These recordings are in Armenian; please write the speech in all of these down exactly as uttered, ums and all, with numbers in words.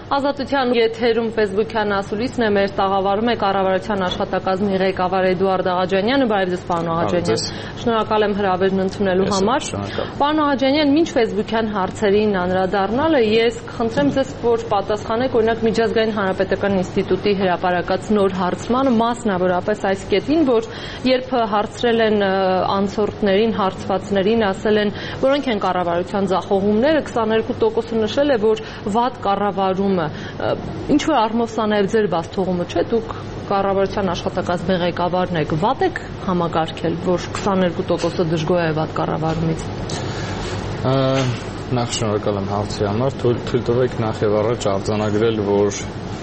Ազատության եթերում Facebook-յան ասուլիսն է, մեր տաղավարում է կառավարության աշխատակազմի ղեկավար Էդուարդ Աղաջանյանը, բարև ձեզ պարոն Աղաջանյան, շնորհակալ եմ հրավերն ընդունելու համար։ Պարոն Աղաջանյան, մինչ Facebook-յան հարցերին անդրադառնալը, ես կխնդրեմ ձեզ, որ պատասխանեք օրինակ Միջազգային Հանրապետական ինստիտուտի հրապարակած նոր հարցմանը, մասնավորապես այս կետին, որ երբ հարցրել են անցորդներին, հարցվածներին, ասել են, որոնք են կառավարության ձախողումները, քսաներկու տոկոսը նշել է, որ վատ կառավարումը, ինչ որ առումով սա նաև ձեր բացթողումը չէ, դուք կառավարության աշխատակազմի ղեկավարն եք, վատ եք համակարգել, որ քսաներկու տոկոսը դժգոհ է վատ կառավարումից։ Նախ շնորհակալ եմ հարցի համար, թույլ տվեք նախ եւ առաջ արձանագրել, որ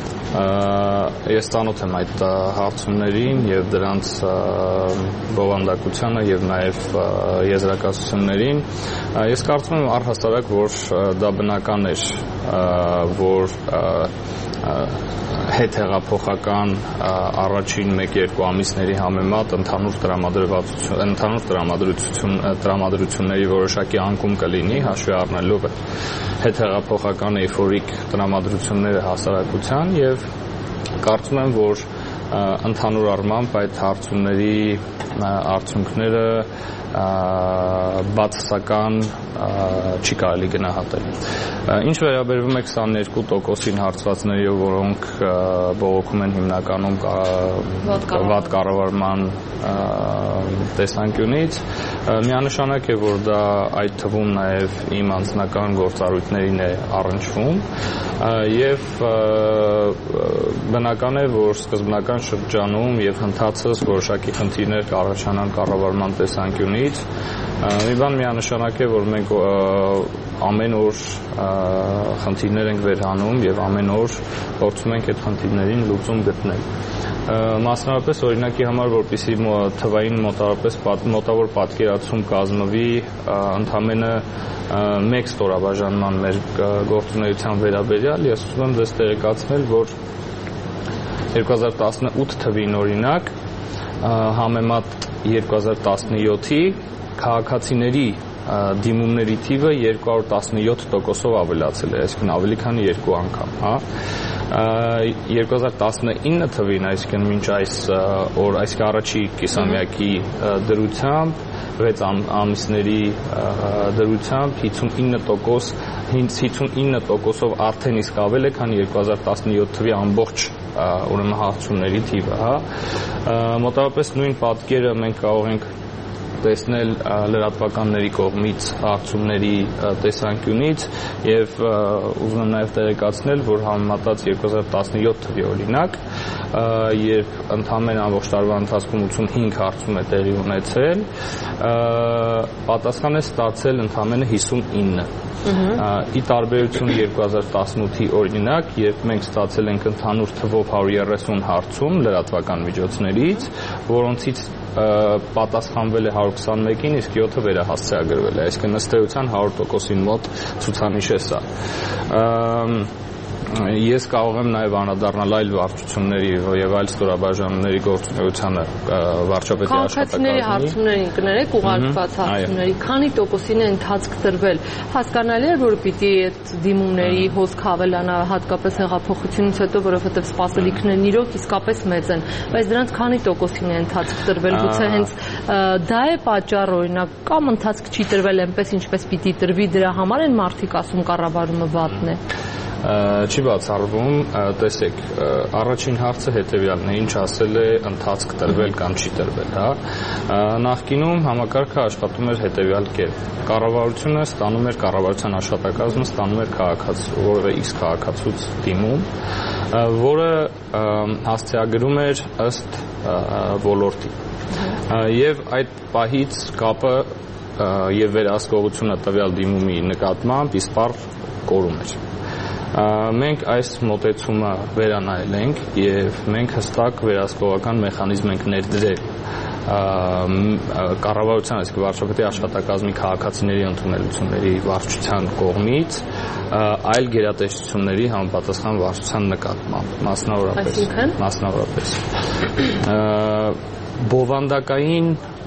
ես ծանոթ եմ այդ հարցումներին եւ դրանց բովանդակությանը եւ նաեւ եզրակացություններին։ Ես կարծում եմ առհասարակ, որ դա բնական էր, որ հետհեղափոխական առաջին մեկ-երկու ամիսների համեմատ ընդհանուր տրամադրվածություն, ընդհանուր տրամադրություն, տրամադրությունների որոշակի անկում կլինի, հաշվի առնելով հետհեղափոխական էյֆորիկ տրամադրությունները հասարակության եւ կարծում եմ, որ ընդհանուր առմամբ այդ հարցումների արդյունքները բացասական չի կարելի գնահատել։ Ինչ վերաբերվում է քսաներկու տոկոսին հարցվածների, որոնք բողոքում են հիմնականում վատ կառավարման տեսանկյունից, միանշանակ է, որ դա այդ թվում նաև իմ անձնական գործառույթներին է առնչվում եւ բնական է, որ սկզբնական շրջանում եւ ընթացս որոշակի խնդիրներ կառաջանան կառավարման տեսանկյունից։ Մի բան միանշանակ է, որ մենք ամեն օր խնդիրներ ենք վերհանում եւ ամեն օր փորձում ենք այդ խնդիրներին լուծում գտնել։ Մասնավորապես օրինակի համար, որպեսզի թվային մոտավորապես մոտավոր պատկերացում կազմվի, ընդամենը մեկ ստորաբաժանման մեր գործունեության վերաբերյալ, ես ուզում եմ ձեզ տեղեկացնել, որ երկու հազար տասնութ թվին օրինակ համեմատ երկու հազար տասնյոթի քաղաքացիների դիմումների թիվը երկու հարյուր տասնյոթ տոկոսով ավելացել է, այսինքն ավելի քան երկու անգամ, հա։ երկու հազար տասնինը թվին, այսինքն մինչ այս օր, այսինքն առաջի կիսամյակի դրությամբ, վեց ամիսների դրությամբ հիսունինը տոկոս, հիսունինը տոկոսով արդեն իսկ ավել է, քան երկու հազար տասնյոթ թվի ամբողջ ուրեմն հարցումների թիվը, հա։ Մոտավորապես նույն պատկերը մենք կարող ենք տեսնել լրատվականների կողմից հարցումների տեսանկյունից եւ ուզում եմ նաեւ տեղեկացնել, որ համեմատած երկու հազար տասնյոթ թվի օրինակ, երբ ընդամենը ամբողջ տարվա ընթացքում ութսունհինգ հարցում է տեղի ունեցել, պատասխան է ստացել ընդամենը հիսունինը։ Ի տարբերություն երկու հազար տասնութի օրինակ, երբ մենք ստացել ենք ընդհանուր թվով հարյուր երեսուն հարցում լրատվական միջոցներից, որոնցից պատասխանվել է հարյուր քսանմեկին, իսկ յոթը վերահասցեագրվել է, այսինքն ըստ էության հարյուր տոկոսին մոտ ցուցանիշ է սա։ Ես կարող եմ նաև անդրադառնալ այլ վարչությունների եւ այլ ստորաբաժանումների գործունեությանը վարչապետի աշխատակազմի։ Քաղաքացիների հարցումներին կներեք, ուղարկված հարցումների, քանի տոկոսին է ընթացք տրվել։ Հասկանալի է, որ պիտի այդ դիմումների հոսք ավելանա, հատկապես հեղափոխությունից հետո, որովհետեւ սպասելիքներն իրոք իսկապես մեծ են, բայց դրանց քանի տոկոսին է ընթացք տրվել, գուցե հենց դա է պատճառը, օրինակ, կամ ընթացք չի տրվել այնպես, ինչպես պիտի տրվի, դրա համար են մարդիկ ասում կառավարումը վատն է։ Չի բացառվում, տեսեք, առաջին հարցը հետևյալն է, ինչ ասել է ընթացք տրվել կամ չի տրվել, հա։ Նախկինում համակարգը աշխատում էր հետևյալ կերպ։ Կառավարությունը ստանում էր կառավարության աշխատակազմը ստանում էր քաղաքացու, որևէ իսկ քաղաքացուց դիմում, որը հասցեագրում էր ըստ ոլորտի։ Եվ այդ պահից կապը եւ վերահսկողությունը տվյալ դիմումի նկատմամբ իսպառ կորում էր։ Մենք այս մոտեցումը վերանայել ենք եւ մենք հստակ վերահսկողական մեխանիզմ ենք ներդրել կառավարության, այսինքն վարչապետի աշխատակազմի քաղաքացիների ընդունելությունների վարչության կողմից այլ գերատեսչությունների համապատասխան վարչության նկատմամբ, մասնավորապես, մասնավորապես բովանդակային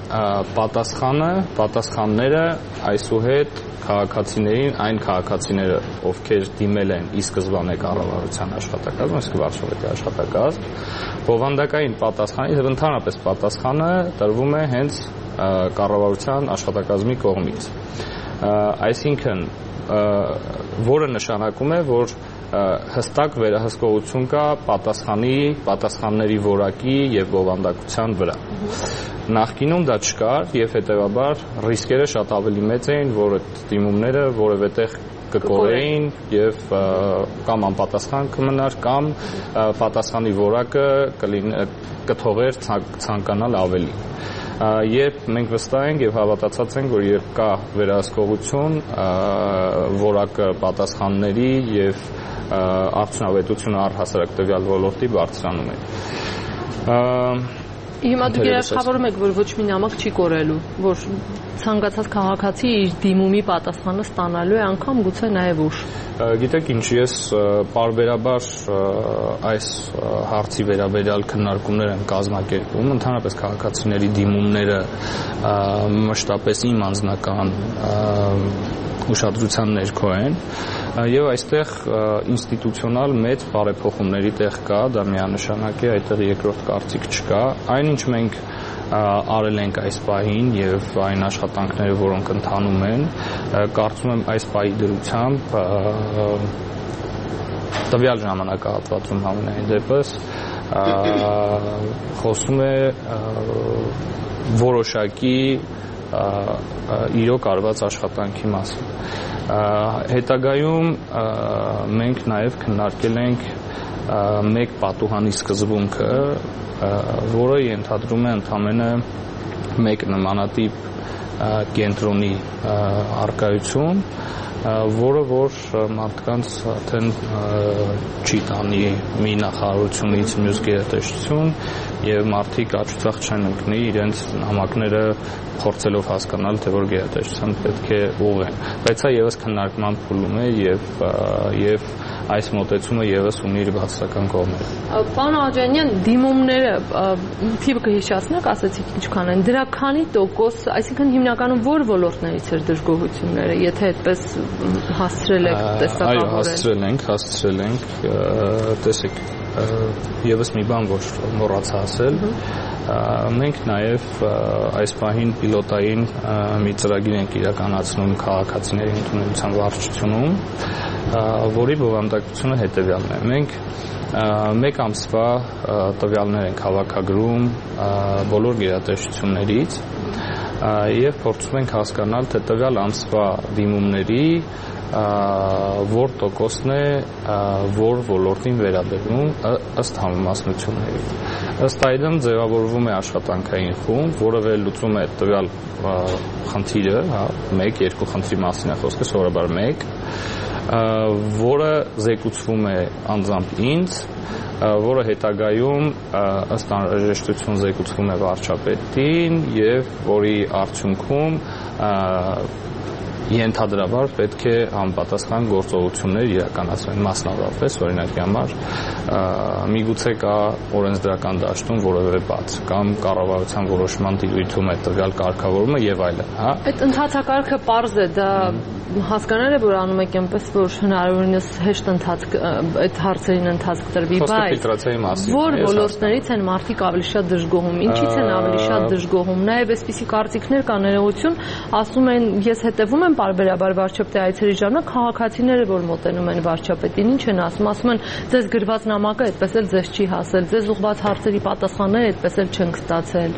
պատասխանը, պատասխանները այսուհետ քաղաքացիներին, այն քաղաքացիները, ովքեր դիմել են ի սկզբանե կառավարության աշխատակազմ, իսկ վարչապետի աշխատակազմ, բովանդակային պատասխանը, եւ ընդհանրապես պատասխանը տրվում է հենց կառավարության աշխատակազմի կողմից։ Այսինքն, որը նշանակում է, որ հստակ վերահսկողություն կա պատասխանի, պատասխանների որակի եւ բովանդակության վրա։ Նախկինում դա չկար եւ հետեւաբար ռիսկերը շատ ավելի մեծ էին, որ այդ դիմումները որևէ տեղ կկորեին եւ կամ անպատասխան կմնար կամ պատասխանի որակը կթողեր ցանկանալ ավելի։ Երբ մենք վստահ ենք եւ հավատացած ենք, որ երբ կա վերահսկողություն, որակը պատասխանների եւ արդյունավետությունը առհասարակ տվյալ ոլորտի բարձրանում է։ Հիմա դուք երաշխավորում եք, որ ոչ մի նամակ չի կորելու, որ ցանկացած քաղաքացի իր դիմումի պատասխանը ստանալու է, անգամ գուցե նաև ուշ։ Գիտեք ինչ, ես պարբերաբար այս հարցի վերաբերյալ քննարկումներ եմ կազմակերպում, ընդհանրապես քաղաքացիների դիմումները մշտապես իմ անձնական ուշադրության ներքո են եւ այստեղ ինստիտուցիոնալ մեծ բարեփոխումների տեղ կա, դա միանշանակ է, այդտեղ երկրորդ կարծիք չկա։ Այնինչ մենք արել ենք այս պահին եւ այն աշխատանքները, որոնք ընթանում են, կարծում եմ այս պահի դրությամբ տվյալ ժամանակահատվածում համենայն դեպս խոսում է որոշակի իրոք արված աշխատանքի մասին։ Հետագայում մենք նաև քննարկել ենք մեկ պատուհանի սկզբունքը, որը ենթադրում է ընդամենը մեկ նմանատիպ կենտրոնի առկայություն, որը որ մարդկանց արդեն չի տանի մի նախարարությունից մյուս գերատեսչություն եւ մարդիկ աչուծախ չեն ընկնի իրենց նամակները փորձելով հասկանալ, թե որ գերատեսչության պետք է ուղղեն։ Բայց սա եւս քննարկման փուլում է եւ եւ այս մոտեցումը եւս ունի իր բացասական կողմերը։ Պարոն Աղաջանյան, դիմումները թիվը կհիշեցնեք, ասացիք ինչքան են, դրա քանի տոկոս, այսինքն հիմնականում որ ոլորտներից էր դժգոհությունները, եթե այդպես հասցրել եք տեսակավորել։ Այո, հասցրել ենք, հասցրել ենք, տեսեք, եւս մի բան որ մոռացա ասել, մենք նաև այս պահին պիլոտային մի ծրագիր ենք իրականացնում քաղաքացիների ընդունելության վարչությունում, որի բովանդակությունը հետևյալն է։ Մենք մեկ ամսվա տվյալներ ենք հավաքագրում բոլոր գերատեսչություններից եւ փորձում ենք հասկանալ, թե տվյալ ամսվա դիմումների որ տոկոսն է որ ոլորտին վերաբերում ըստ համամասնությունների։ Ըստ այդմ ձևավորվում է աշխատանքային խումբ, որը վերլուծում է տվյալ խնդիրը, հա, մեկ, երկու խնդրի մասին է խոսքը, սովորաբար մեկ, որը զեկուցվում է անձամբ ինձ, որը հետագայում ըստ անհրաժեշտություն զեկուցվում է վարչապետին եւ որի արդյունքում ենթադրաբար պետք է համապատասխան գործողություններ իրականացվեն, մասնավորապես օրինակի համար միգուցե կա օրենսդրական դաշտում որևէ բաց կամ կառավարության որոշման տիրույթում է տվյալ կարգավորումը եւ այլն, հա։ Այդ ընթացակարգը պարզ է, դա հասկանալ է, որ անում եք այնպես, որ հնարավորինս հեշտ ընթացք այդ հարցերին ընթացք տրվի, բայց որ ոլորտներից են մարդիկ ավելի շատ դժգոհում, ինչից են ավելի շատ դժգոհում, նաեւ այսպիսի կարծիքներ կա ներողություն, ասում են, ես հետևում եմ պարբերաբար վարչապետի այցերի ժամանակ քաղաքացիները, որ մոտենում են վարչապետին, ինչ են ասում, ասում են, ձեզ գրված նամակը այդպես էլ ձեզ չի հասել, ձեզ ուղղված հարցերի պատասխանները այդպես էլ չեն ստացել։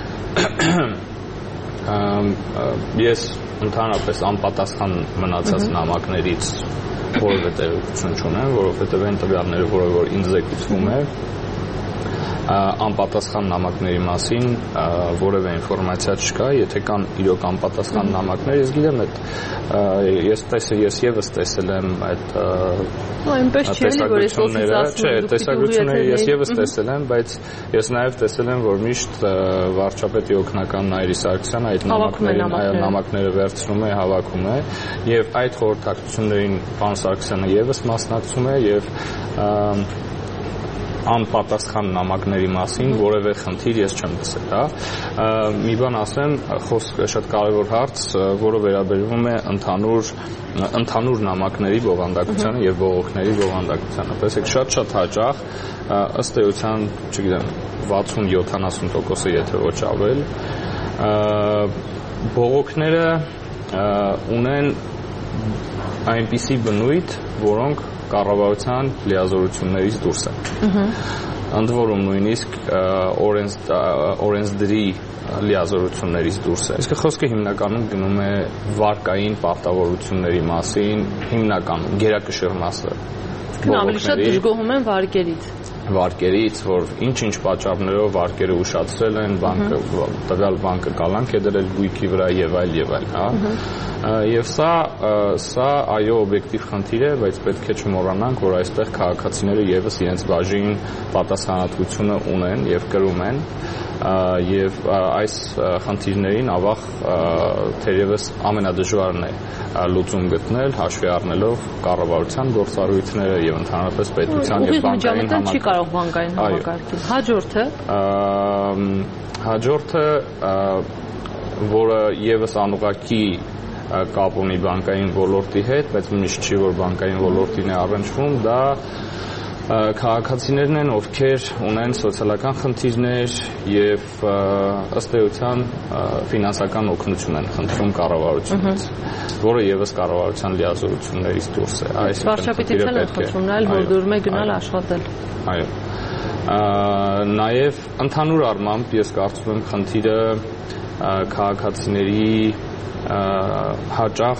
Ես ընդհանրապես անպատասխան մնացած նամակներից որևէ տեղեկություն չունեմ, որովհետև այն տվյալները, որը որ ինձ զեկուցվում է, անպատասխան նամակների մասին որևէ ինֆորմացիա չկա, եթե կան իրոք անպատասխան նամակներ, ես գիտեմ այդ ես տեսել ես եւս տեսել եմ այդ այնպես չի էլի որ ես ոսից ասում չէ, տեսագրությունները ես եւս տեսել եմ, բայց ես նաեւ տեսել եմ, որ միշտ վարչապետի օգնական Նայիրի Սարգսյանը այդ նամակներին նամակները վերցնում է, հավաքում է եւ այդ խորհրդակցություններին պարոն Սարգսյանը եւս մասնակցում է եւ անպատասխան նամակների մասին որևէ խնդիր ես չեմ լսել, հա։ Մի բան ասեմ, խոսքը շատ կարևոր հարց, որը վերաբերվում է ընդհանուր ընդհանուր նամակների բովանդակությանը եւ բողոքների բովանդակությանը։ Տեսեք, շատ-շատ հաճախ ըստ էության, չգիտեմ, վաթսուն յոթանասուն տոկոսը եթե ոչ ավել, բողոքները ունեն այնպիսի բնույթ, որոնք կառավարության լիազորություններից դուրս են։ Ընդ որում նույնիսկ օրենսդրի լիազորություններից դուրս է։ Իսկ խոսքը հիմնականում գնում է վարկային պարտավորությունների մասին, հիմնականում գերակշիռ մասը։ Ավելի շատ դժգոհում են վարկերից։ Վարկերից, որ ինչ-ինչ պատճառներով վարկերը ուշացրել են, բանկը տվյալ բանկը կալանք է դրել գույքի վրա եւ այլ եւ այլ, հա։ Եվ սա սա այո օբյեկտիվ խնդիր է, բայց պետք է չմոռանանք, որ այստեղ քաղաքացիները եւս իրենց բաժին պատասխանատվությունը ունեն եւ կրում են եւ այս խնդիրներին ավաղ թերևս ամենադժվարն է լուծում գտնել հաշվի առնելով կառավարության գործառույթները եւ ընդհանրապես պետության եւ բանկային համակարգը չի կարող բանկային համակարգին։ Հաջորդը հաջորդը որը եւս անուղղակի կապ ունի բանկային ոլորտի հետ, բայց միշտ չի որ բանկային ոլորտին է առնչվում, դա քաղաքացիներն են, ովքեր ունեն սոցիալական խնդիրներ եւ ըստ էության ֆինանսական օգնություն են խնդրում կառավարությունից, որը եւս կառավարության լիազորություններից դուրս է։ Վարչապետից են խնդրում նայել, որ դուրս է գնալ աշխատել։ Այո։ Նաեւ ընդհանուր առմամբ ես կարծում եմ խնդիրը քաղաքացիների հաճախ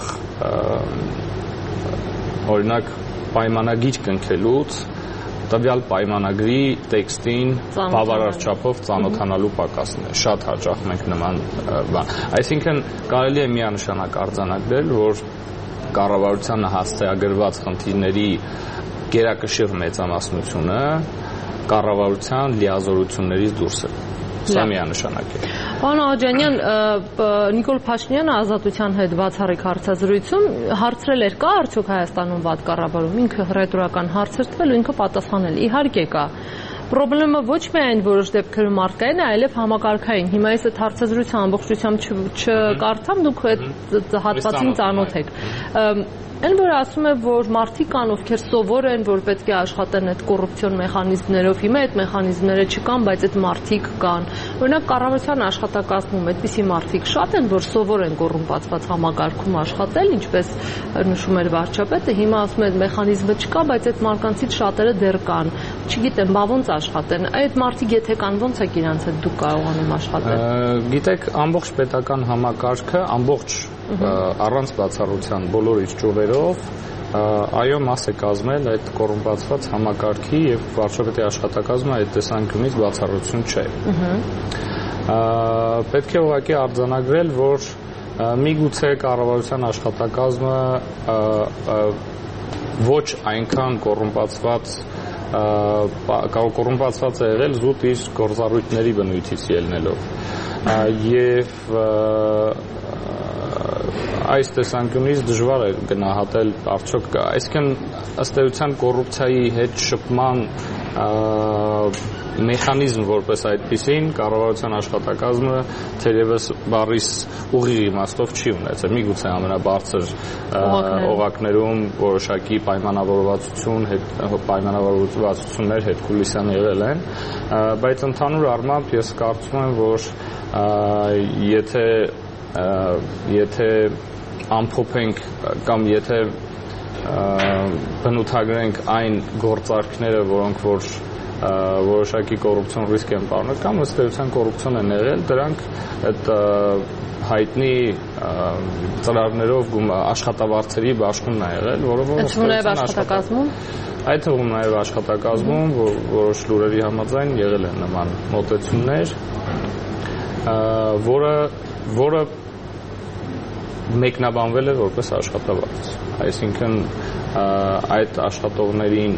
օրինակ պայմանագիր կնքելուց տվյալ պայմանագրի տեքստին բավարար չափով ծանոթանալու պակասն է։ Շատ հաճախ մենք նման բան։ Այսինքն կարելի է միանշանակ արձանագրել, որ կառավարությանը հաստատագրված խնդիրների գերակշիռ մեծամասնությունը կառավարության լիազորություններից դուրս է։ Սա միանշանակ է։ Պարոն Աղաջանյան, Նիկոլ Փաշինյանը Ազատության հետ բացառիկ հարցազրույցում հարցրել էր կա արդյոք Հայաստանում վատ կառավարում, ինքը ռետորական հարց էր տվել ու ինքը պատասխանել։ Իհարկե կա։ Պրոբլեմը ոչ միայն որոշ դեպքերում մարդկային է, այլև համակարգային։ Հիմա ես այդ հարցազրույցը ամբողջությամբ չկարդամ, դուք այդ հատվածին ծանոթ եք։ Այն որ ասում է, որ մարդիկ կան, ովքեր սովոր են, որ պետք է աշխատեն այդ կոռուպցիոն մեխանիզմներով, հիմա այդ մեխանիզմները չկան, բայց այդ մարդիկ կան։ Օրինակ կառավարության աշխատակազմում այդպիսի մարդիկ շատ են, որ սովոր են կոռումպացված համակարգում աշխատել, ինչպես նշում էր վարչապետը, հիմա ասում է այդ մեխանիզմը չկա, բայց այդ մարկանցից շատերը դեռ կան։ Չգիտեմ, բա ոնց աշխատեն։ Այդ մարդիկ եթե կան, ոնց է իրանց հետ դուք կարողանում աշխատել։ Գիտեք, ամբողջ պետական համակարգը, ամբողջ առանց բացառության բոլոր իր ճյուղերով այո մաս է կազմել այդ կոռումպացված համակարգի եւ վարչապետի աշխատակազմը այդ տեսանկյունից բացառություն չէ։ Պետք է ուղղակի արձանագրել, որ միգուցե կառավարության աշխատակազմը ոչ այնքան կոռումպացված կոռումպացված է եղել զուտ իր գործառույթների բնույթից ելնելով եւ այս տեսանկյունից դժվար է գնահատել արդյոք այսինքն ըստ էության կոռուպցիայի հետ շփման մեխանիզմ որպես այդպիսին կառավարության աշխատակազմը թերևս բառիս ուղիղ իմաստով չի ունեցել։ Միգուցե ամենաբարձր օղակներում որոշակի պայմանավորվածություն, պայմանավորվածություններ հետքուլիսյան եղել են, բայց ընդհանուր առմամբ ես կարծում եմ, որ եթե եթե ամփոփենք կամ եթե բնութագրենք այն գործարքները, որոնք որ որոշակի կոռուպցիոն ռիսկ են պարունակում կամ ըստ էության կոռուպցիոն են եղել, դրանք այդ հայտնի ծրագրերով աշխատավարձերի բաշխումն է եղել, որը որ աշխատակազմում այդ թվում նաև աշխատակազմում որոշ լուրերի համաձայն եղել են նման մոտեցումներ, որը որը մեկնաբանվել է որպես աշխատավարձ։ Այսինքն այդ աշխատողներին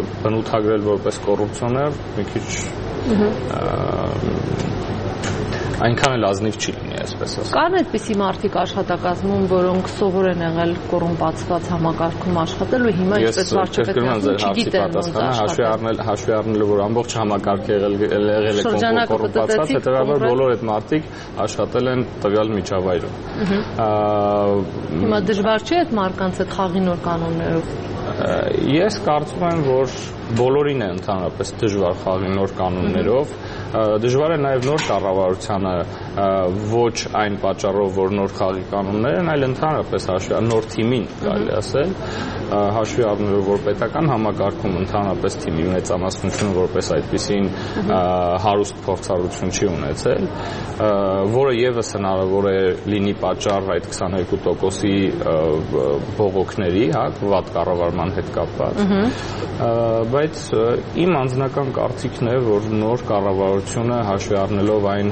բնութագրել որպես կոռուպցիոներ մի քիչ այնքան էլ ազնիվ չի լինի, այսպես ասած։ Կան այդպիսի մարդիկ աշխատակազմում, որոնք սովոր են եղել կոռումպացված համակարգում աշխատել ու հիմա ինչպես վարչապետարանը չգիտեն ոնց աշխատել։ Հաշվի առնելով, որ ամբողջ համակարգը եղել եղել է կոռումպացված, հետևաբար բոլոր այդ մարդիկ աշխատել են տվյալ միջավայրում։ Հիմա դժվար չէ այդ մարդկանց այդ խաղի նոր կանոններով։ Ես կարծում եմ, որ բոլորին է ընդհանրապես դժվար խաղի նոր կանոններով, դժվար է նաև նոր կառավարությանը ոչ այն պատճառով, որ նոր խաղի կանոններ են, այլ ընդհանրապես հաշվի նոր թիմին կարելի ասել, հաշվի առնելով, որ պետական համակարգում ընդհանրապես թիմի մեծամասնությունը որպես այդպիսին հարուստ փորձառություն չի ունեցել, որը եւս հնարավոր է լինի պատճառ այդ քսաներկու տոկոսի բողոքների, հա, վատ կառավարման հետ կապված, բայց իմ անձնական կարծիքն է, որ նոր կառավարությունը հաշվի առնելով այն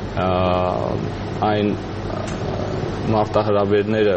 այն մարտահրավերները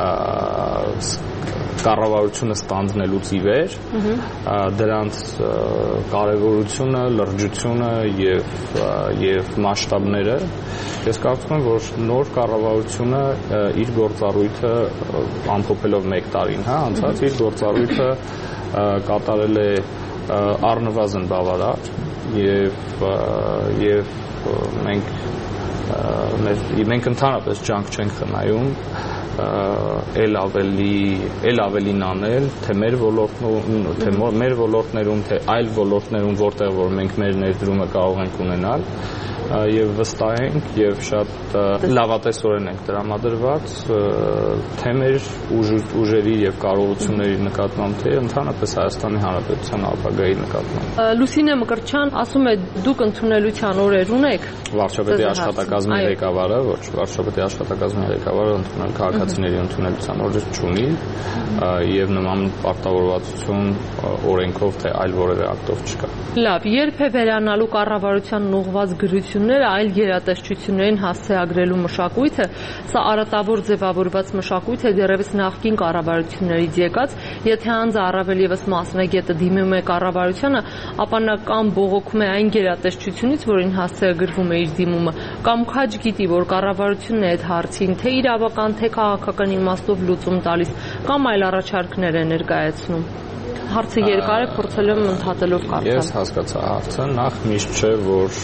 կառավարությունը ստանձնելուց ի վեր, դրանց կարևորությունը, լրջությունը եւ եւ մասշտաբները, ես կարծում եմ, որ նոր կառավարությունը իր գործառույթը ամփոփելով մեկ տարին, հա, անցած իր գործառույթը կատարել է առնվազն բավարար եւ եւ մենք մենք ընդհանրապես ջանք չենք խնայում էլ ավելի էլ ավելին անել թե մեր ոլորտում թե մեր ոլորտներում թե այլ ոլորտներում որտեղ որ մենք մեր ներդրումը կարող ենք ունենալ եւ վստահ ենք եւ շատ լավատեսորեն ենք տրամադրված թե մեր ուժերի եւ կարողությունների նկատմամբ թե ընդհանրապես Հայաստանի Հանրապետության ապագայի նկատմամբ։ Լուսինե Մկրտչյան ասում է դուք ընդունելության օրեր ունեք վարչապետի աշխատակազմի ղեկավարը, ոչ վարչապետի աշխատակազմի ղեկավարը ընդունել քաղաքացիների ընդունելության օրեր չունի եւ նման պարտավորվածություն օրենքով թե այլ որևէ ակտով չկա։ Լավ, երբ է վերանալու կառավարությանն ուղղված գրությունները այլ գերատեսչություններին հասցեագրելու մշակույթը, սա արատավոր ձևավորված մշակույթ է դեռևս նախկին կառավարություններից եկած, եթե անձը առավել եւս մասնագետը դիմում է կառավարությանը, ապա նա կամ բողոքում է այն գերատեսչությունից, որին հասցեագրվում է իր դիմումը, կամ քաջ գիտի, որ կառավարությունն է այդ հարցին թե իրավական, թե քաղաքական իմաստով լուծում տալիս, կամ այլ առաջարկներ է ներկայացնում։ Հարցը երկար է, փորձել եմ ընդհատելով կարդալ։ Ես հասկացա հարցը, նախ միշտ չէ, որ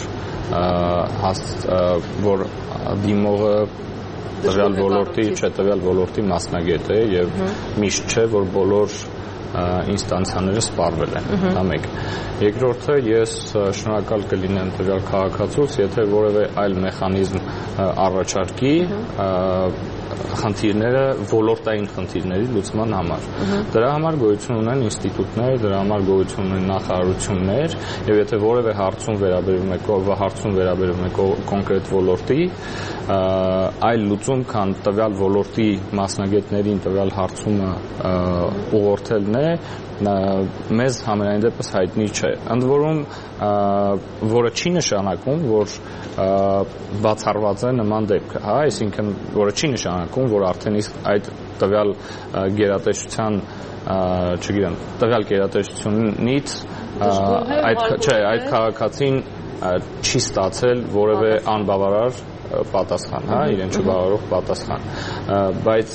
որ դիմողը տվյալ ոլորտի, չէ, տվյալ ոլորտի մասնագետ է եւ միշտ չէ, որ բոլոր ինստանցիաները սպառվել են, դա մեկ։ Երկրորդը, ես շնորհակալ կլինեմ տվյալ քաղաքացուց, եթե որևէ այլ մեխանիզմ առաջարկի խնդիրները ոլորտային խնդիրների լուծման համար։ Դրա համար գոյություն ունեն ինստիտուտներ, դրա համար գոյություն ունեն նախարարություններ, եւ եթե որևէ հարցում վերաբերում է հարցում վերաբերում է կոնկրետ ոլորտի, այլ լուծում, քան տվյալ ոլորտի մասնագետներին տվյալ հարցումը ուղղորդելն է, մեզ համենայն դեպս հայտնի չէ։ Ընդ որում, որը չի նշանակում, որ բացառված է նման դեպքը, հա, այսինքն, որը չի նշանակում, որ արդեն իսկ այդ տվյալ գերատեսչության, չգիտեմ, տվյալ գերատեսչությունից այդ չէ, այդ քաղաքացին չի ստացել որևէ անբավարար պատասխան, հա, իրեն չբավարարող պատասխան, բայց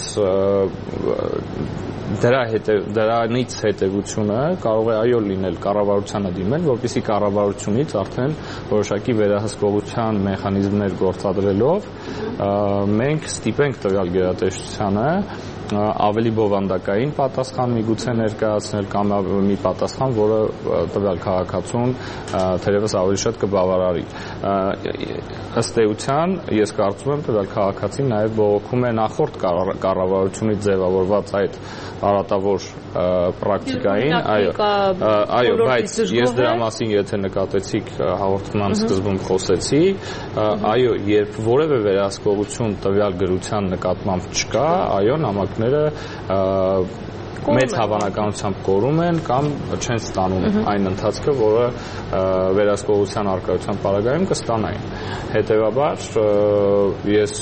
դրա հետև դրանից հետևությունը կարող է այո լինել կառավարությանը դիմել, որպեսզի կառավարությունից արդեն որոշակի վերահսկողության մեխանիզմներ գործադրելով մենք ստիպենք տվյալ գերատեսչությանը ավելի բովանդակային պատասխան միգուցե ներկայացնել կամ մի պատասխան, որը տվյալ քաղաքացուն թերևս ավելի շատ կբավարարի։ Ըստ էության, ես կարծում եմ տվյալ քաղաքացին նաև բողոքում է նախորդ կառավարությունից ձևավորված այդ արատավոր պրակտիկային, այո, այո, բայց ես դրա մասին եթե նկատեցիք հաղորդման սկզբում խոսեցի, այո, երբ որևէ վերահսկողություն տվյալ գրության նկատմամբ չկա, այո, նամակները մեծ հավանականությամբ կորում են կամ չեն ստանում այն ընթացքը, որը վերահսկողության առկայության պարագայում կստանային։ Հետևաբար ես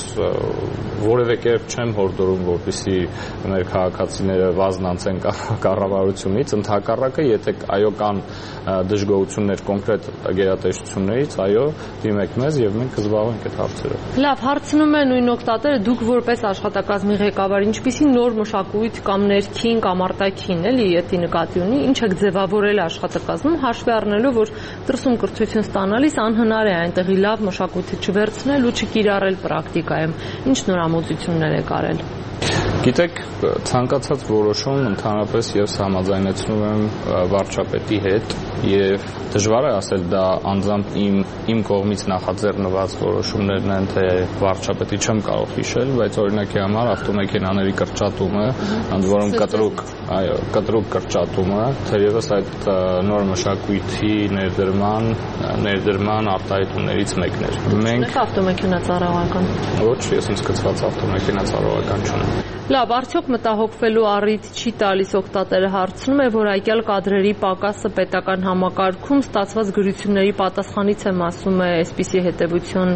որևէ կերպ չեմ հորդորում, որպեսզի մեր քաղաքացիները վազնանցեն կառավարությունից, ընդհակառակը, եթե այո կան դժգոհություններ կոնկրետ գերատեսչություններից, այո, դիմեք մեզ եւ մենք կզբաղվենք այդ հարցերով։ Լավ, հարցնում է նույն օգտատերը, դուք որպես աշխատակազմի ղեկավար ինչպիսի նոր մշակույթ կամ ներքին կամ արտաքին էլի էդի նկատի ունի, ինչ եք ձևավորել աշխատակազմում, հաշվի առնելով, որ դրսում կրթություն ստանալիս անհնար է այնտեղի լավ մշակույթը չվերցնել ու չկիրառել պրակտիկայում։ Ինչ նորամուծություններ եք արել։ Գիտեք, ցանկացած որոշում ընդհանրապես ես համաձայնեցնում եմ վարչապետի հետ եւ դժվար է ասել դա անձամբ իմ իմ կողմից նախաձեռնված որոշումներն են, թե վարչապետի չեմ կարող հիշել, բայց օրինակի համար ավտոմեքենաների կրճատումը, ընդ որում կտրուկ, այո, կտրուկ կրճատումը, թերևս այդ նոր մշակույթի ներդրման ներդրման արտահայտումներից մեկն էր։ Մենք ավտոմեքենա ծառայական։ Ոչ, ես ինձ կցված ավտոմեքենա ծառայական չունեմ։ Լավ, արդյոք մտահոգվելու առիթ չի տալիս օգտատերը հարցնում է, որ այգյալ կադրերի պակասը պետական համակարգում ստացված գրությունների պատասխանից եմ ասում է այսպիսի հետևություն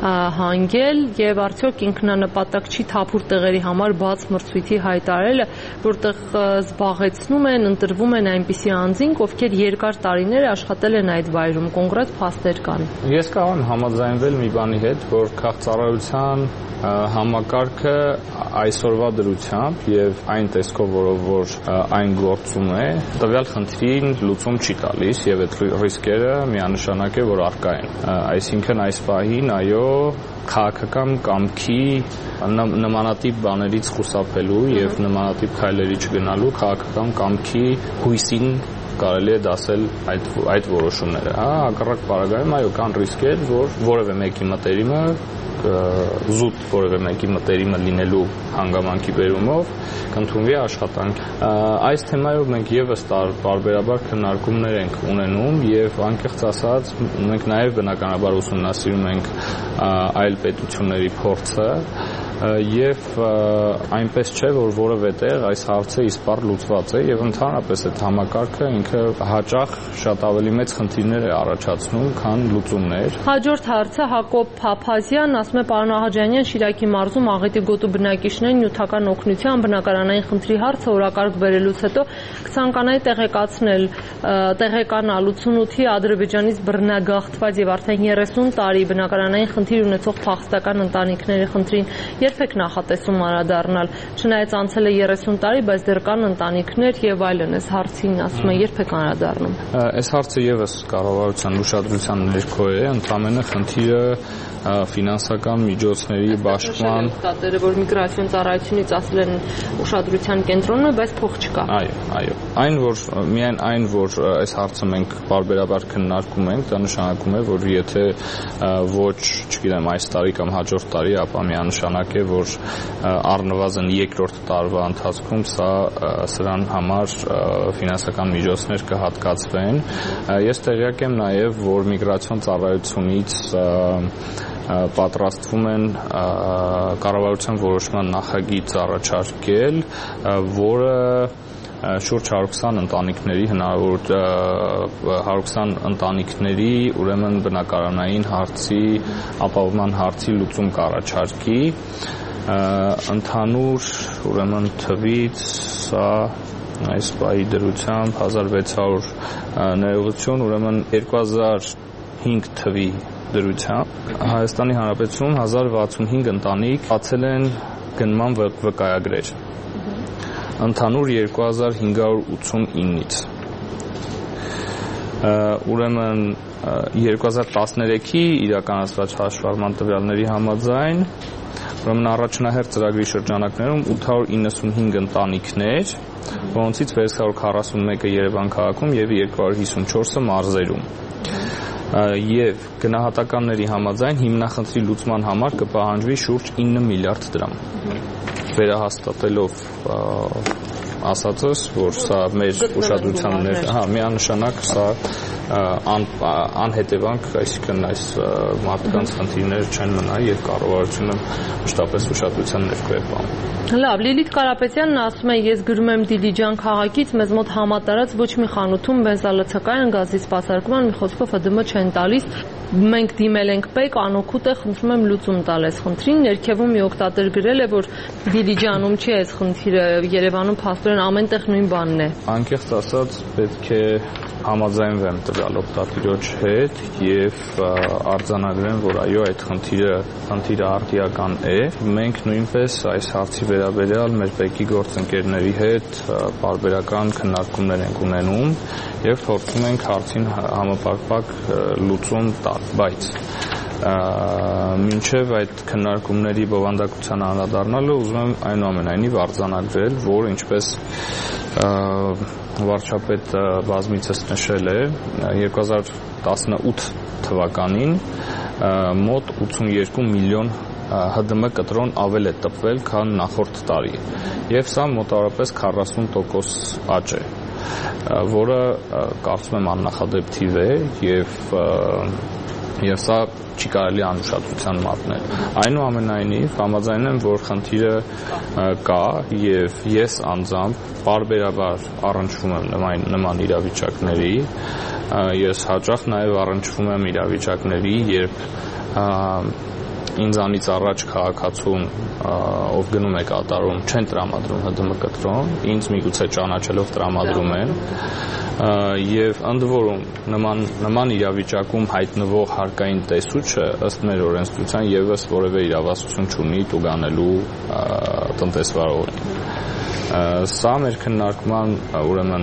հանգել եւ արդյոք ինքնանպատակ չի թափուր տեղերի համար բաց մրցույթի հայտարարելը, որտեղ զբաղեցնում են, ընտրվում են այնպիսի անձինք, ովքեր երկար տարիներ աշխատել են այդ վայրում, կոնկրետ փաստեր կան։ Ես կարող եմ համաձայնվել մի բանի հետ, որ քաղաքծառայության համակարգը այսօրվա դրությամբ եւ այն տեսքով, որով որ այն գործում է, տվյալ խնդրին լուծում չի տալիս եւ այդ ռիսկերը միանշանակ է, որ առկա են։ Այսինքն այս պահին, այո, քաղաքական կամքի նմանատիպ բաներից խուսափելու եւ նմանատիպ քայլերի չգնալու քաղաքական կամքի հույսին կարելի է դասել այդ այդ որոշումները, հա, հակառակ պարագայում այո կան ռիսկեր, որ որևէ մեկի մտերիմը զուտ որևէ մեկի մտերիմը լինելու հանգամանքի բերումով կընդունվի աշխատանք։ Այս թեմայով մենք եւս տարբերաբար քննարկումներ ենք ունենում եւ անկեղծ ասած մենք նաեւ բնականաբար ուսումնասիրում ենք այլ պետությունների փորձը եւ այնպես չէ որ որևէ տեղ այս հարցը իսպառ լուծված է եւ ընդհանրապես այդ համակարգը ինքը հաճախ շատ ավելի մեծ խնդիրներ է առաջացնում, քան լուծումներ։ Հաջորդ հարցը Հակոբ Փափազյան ասում է պարոն Աղաջանյան, Շիրակի մարզում աղետի գոտու բնակիչներին նյութական օգնության բնակարանային խնդրի հարցը օրակարգ բերելուց հետո կցանկանայի տեղեկացնել տեղեկանալ ութսունութի Ադրբեջանից բռնագաղթված եւ արդեն երեսուն տարի բնակարանային խնդիր ունեցող փախստական ընտանիքների խնդրին երբ եք նախատեսում անդրադառնալ, չնայած անցել է երեսուն տարի, բայց դեռ կան ընտանիքներ եւ այլն, այս հարցին ասում է երբ եք անդրադառնում։ Այս հարցը եւս կառավարության ուշադրության ներքո է, ընդամենը խնդիրը ֆինանսական միջոցների բաշխման օգտատերը, որ միգրացիոն ծառայությունից ասել են ուշադրության կենտրոնում է, բայց փող չկա։ Այո, այո։ Այն որ միայն այն որ այս հարցը մենք բարբերաբար քննարկում ենք, դա նշանակում է, որ եթե ոչ, չգիտեմ, այս տարի կամ հաջորդ տարի, ապա միանշանակ է, որ առնվազն երկրորդ տարվա ընթացքում սա սրան համար ֆինանսական միջոցներ կհատկացվեն։ Ես տեղյակ եմ նաև, որ միգրացիոն ծառայությունից պատրաստվում են կառավարության որոշման նախագիծ առաջարկել, որը շուրջ հարյուր քսան ընտանիքների հնարավոր հարյուր քսան ընտանիքների ուրեմն բնակարանային հարցի ապահովման հարցի լուծում կառաջարկի ընդհանուր ուրեմն թվից սա այս պահի դրությամբ հազար վեց հարյուր ներողություն ուրեմն երկու հազար հինգ թվի դրությամբ Հայաստանի Հանրապետությունում հազար վաթսուն հինգ ընտանիք բացել են գնման վկայագրեր ընդհանուր երկու հազար հինգ հարյուր ութսունինից ուրեմն երկու հազար տասներեքի իրականացված հաշվառման տվյալների համաձայն ուրեմն առաջնահերթ ծրագրի շրջանակներում ութ հարյուր իննսունհինգ ընտանիքներ, որոնցից վեց հարյուր քառասուն մեկը Երևան քաղաքում եւ երկու հարյուր հիսունչորսը մարզերում եւ գնահատականների համաձայն հիմնախնդրի լուծման համար կպահանջվի շուրջ ինը միլիարդ դրամ։ Վերահաստատելով ասածս, որ սա մեր ուշադրության ներ, հա, միանշանակ սա անհետևանք, այսինքն այս մարդկանց խնդիրները չեն մնա եւ կառավարությունը մշտապես ուշադրության ներքո է պահում։ Լավ, Լիլիթ Կարապետյանն ասում է, ես գրում եմ Դիլիջան քաղաքից, մեզ մոտ համատարած ոչ մի խանութում բենզալացակային գազի սպասարկման մի խոսքով ՀԴՄ չեն տալիս։ Մենք դիմել ենք ՊԵԿ, անօգուտ է, խնդրում եմ լուծում տալ այս խնդրին։ Ներքևում մի օգտատեր գրել է, որ Դիլիջանում չի այս խնդիրը, Երևանում փաստորեն ամենտեղ նույն բանն է։ Անկեղծ ասած, պետք է համաձայնվեմ տվյալ օգտատիրոջ հետ եւ արձանագրեմ, որ այո, այդ խնդիրը խնդիրը արդիական է։ Մենք նույնպես այս հարցի վերաբերյալ մեր ՊԵԿ-ի գործընկերների հետ պարբերական քննարկումներ ենք ունենում եւ փորձում ենք հարցին համապարփակ լուծում տալ, բայց մինչև այդ քննարկումների բովանդակության անդրադառնալը ուզում եմ այնուամենայնիվ արձանագրել, որ ինչպես վարչապետ բազմիցս նշել է, երկու հազար տասնութ թվականին մոտ ութսունեքու միլիոն ՀԴՄ կտրոն ավել է տպվել, քան նախորդ տարի, եւ սա մոտավորապես քառասուն տոկոս աճ է, որը կարծում եմ աննախադեպ թիվ է եւ եւ սա չի կարելի անուշադրության մատնել։ Այնուամենայնիվ համաձայն եմ, որ խնդիրը կա եւ ես անձամբ բարբերաբար առնչվում եմ նման, նման իրավիճակների, ես հաճախ նաեւ առնչվում եմ իրավիճակների, երբ ինձանից առաջ քաղաքացուն, ով գնում է կատարում, չեն տրամադրում ՀԴՄ կտրոն, ինձ միգուցե ճանաչելով տրամադրում են, եւ ընդ որում նման նման իրավիճակում հայտնվող հարկային տեսուչը ըստ մեր օրենսդրության եւս որևէ իրավասություն չունի տուգանելու տնտեսվարողին։ Սա մեր քննարկման ուրեմն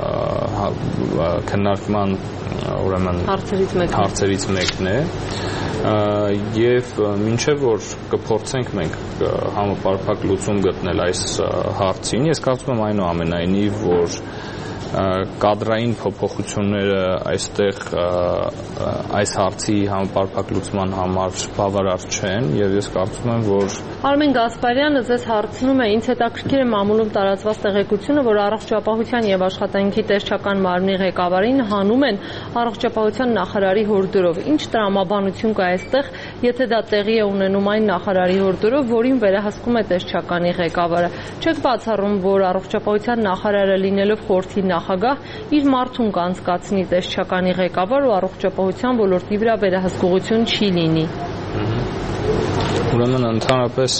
քննարկման ուրեմն հարցերից մեկն է, հարցերից մեկն է եւ մինչեւ որ կփորձենք մենք համապարփակ լուծում գտնել այս հարցին, ես կարծում եմ այնուամենայնիվ, որ կադրային փոփոխությունները այստեղ այս հարցի համապարփակ լուծման համար բավարար չեն եւ ես կարծում եմ, որ Արմեն Գասպարյանը ձեզ հարցնում է, ինձ հետաքրքիր է մամուլում տարածված տեղեկությունը, որ առողջապահության եւ աշխատանքի տեսչական մարմնի ղեկավարին հանում են առողջապահության նախարարի հորդորով։ Ինչ տրամաբանություն կա այստեղ, եթե դա տեղի է ունենում այն նախարարի հորդորով, որին վերահսկում է տեսչականի ղեկավարը։ Չեք բացառում, որ առողջապահության նախարարը լինելով խորհրդի նախագահ իր մարդուն կանցկացնի տեսչականի ղեկավար ու առողջապահության ոլորտի վրա վերահսկողություն չի լինի։ Ուրեմն ընդհանրապես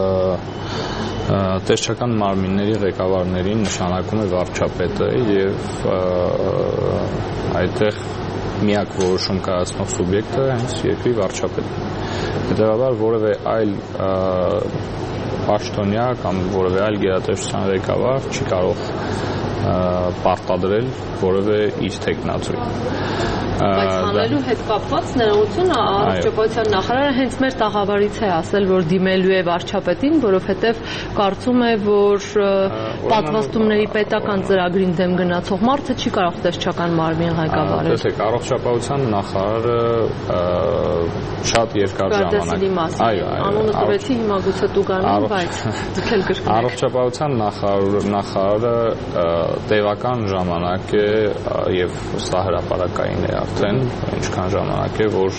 տեսչական մարմինների ղեկավարներին նշանակում է վարչապետը եւ այդտեղ միակ որոշում կայացնող սուբյեկտը հենց երկրի վարչապետն է։ Հետևաբար որևէ այլ պաշտոնյա կամ որևէ այլ գերատեսչության ղեկավար չի կարող պարտադրել որևէ իր թեկնածուի։ Բայց հանելու հետ կապված ներողություն առողջապահության նախարարը հենց մեր տաղավարից է ասել, որ դիմելու է վարչապետին, որովհետև կարծում է, որ պատվաստումների պետական ծրագրին դեմ գնացող մարդը չի կարող տեսչական մարմին ղեկավարել։ Տեսեք, առողջապահության նախարարը շատ երկար ժամանակ։ Այո, անունը տվեցի, հիմա գուցե տուգանեմ, բայց դուք էլ կրկնեք։ Առողջապահության նախարարը տևական ժամանակ է եւ սա հրապարակային է արդեն ինչքան ժամանակ է, որ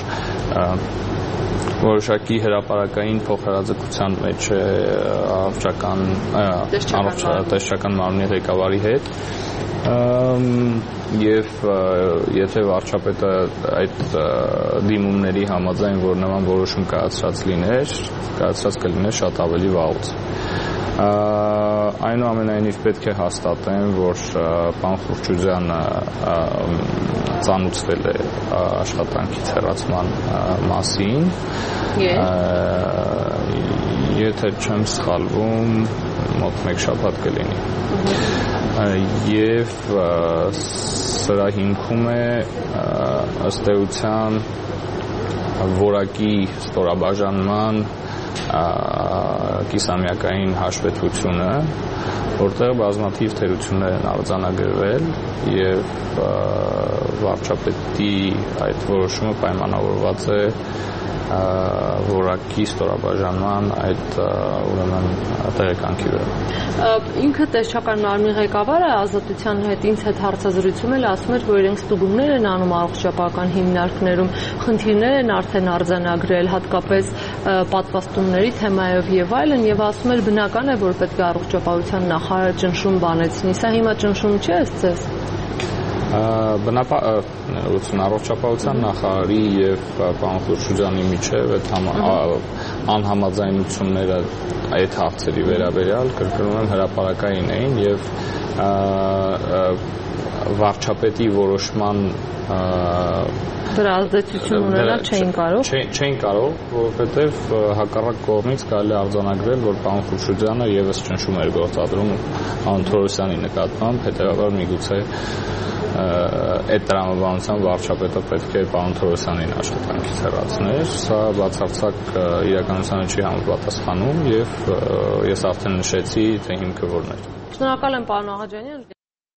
որոշակի հրապարակային փոխհրաձգության մեջ է առողջական տեսչական մարմնի ղեկավարի հետ եւ եթե վարչապետը այդ դիմումների համաձայն, որ նման որոշում կայացրած լիներ, կայացրած կլիներ շատ ավելի վաղուց։ Այնուամենայնիվ պետք է հաստատեմ, որ պարոն Խուրչուձյանը ծանուցվել է աշխատանքից հեռացման մասին։ Եթե չեմ սխալվում, մոտ մեկ շաբաթ կլինի։ Եվ սրա հիմքում է ըստ էության որակի ստորաբաժանման կիսամյակային հաշվետվությունը, որտեղ բազմաթիվ թերություններ են արձանագրվել եւ վարչապետի այդ որոշումը պայմանավորված է որակի ստորաբաժանման այդ ուրեմն տեղեկանքի վրա։ Ինքը տեսչական մարմնի ղեկավարը Ազատության հետ ինձ հետ հարցազրույցում էլ ասում էր, որ իրենք ստուգումներ են անում առողջապահական հիմնարկներում, խնդիրներ են արդեն արձանագրել, հատկապես պատվաստումների թեմայով եւ այլն, եւ ասում էր բնական է, որ պետք է առողջապահության նախարարը ճնշում բանեցնի։ Սա հիմա ճնշում չէ՞ ձեզ։ Բնապահ առողջապահության նախարարի եւ պարոն Խուրշուջյանի միջեւ այդ անհամաձայնությունները այդ հարցերի վերաբերյալ կրկնում եմ հրապարակային էին եւ վարչապետի որոշման դրա ազդեցություն ունենալ չէին կարող չէին կարող որովհետեւ հակառակ կողմից կարելի արձանագրել որ պարոն Խուրշուջյանը եւս ճնշում էր գործադրում պարոն Թորոսյանի նկատմամբ հետեւաբար միգուցե այդ տրամաբանության վարչապետը պետք է պարոն Թորոսյանին աշխատանքից հեռացներ, սա բացարձակ իրականությանը չի համապատասխանում եւ ես արդեն նշեցի թե հիմքը որն է։ Շնորհակալ եմ պարոն Աղաջանյան։